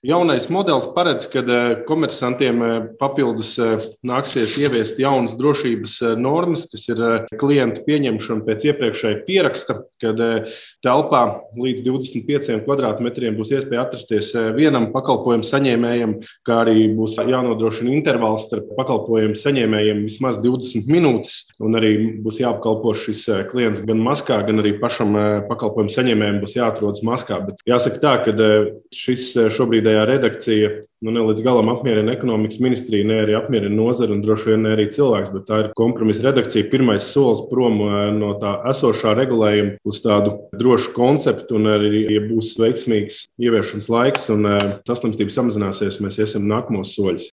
Jaunais modelis paredz, ka komersantiem papildus nāksies ieviest jaunas drošības normas, kas ir klientu pieņemšana pēc iepriekšēja pieraksta, kad telpā līdz 25 kvadrātmetriem būs iespēja atrasties vienam pakalpojumu saņēmējam, kā arī būs jānodrošina intervāls starp pakalpojumu saņēmējiem vismaz 20 minūtes, un arī būs jāapkalpo šis klients gan maskā, gan arī pašam pakalpojumu saņēmējam būs jāatrodas maskā. Bet jāsaka tā, ka šis šobrīdējā redakcija ne līdz galam apmierina ekonomikas ministriju, ne arī apmierina nozari un droši vien ne arī cilvēks, bet tā ir kompromisa redakcija. Pirmais solis prom no tā esošā regulējuma uz tādu drošu konceptu, un arī, ja būs veiksmīgs ieviešanas laiks un saslimstība samazināsies, mēs iesim nākamos soļus.